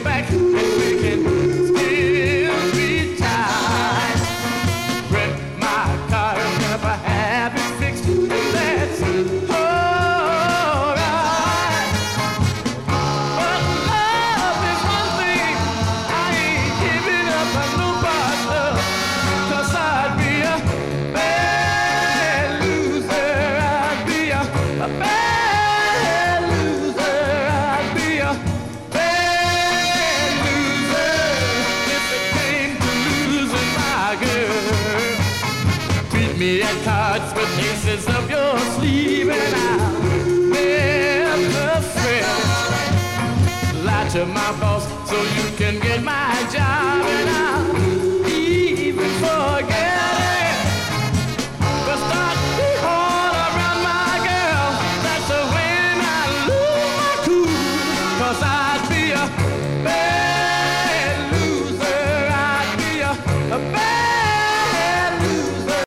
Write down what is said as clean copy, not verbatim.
back and we can still be tied. Rent my car and never have it fixed, and that's alright. But love is one thing I ain't giving up on no part of, 'cause I'd be a bad loser. I'd be a bad loser. I'd be a bad loser if it came to losing my girl. Beat me at cards with aces of your sleeve, and I'll never fret. Lie to my boss so you can get my job, and I'll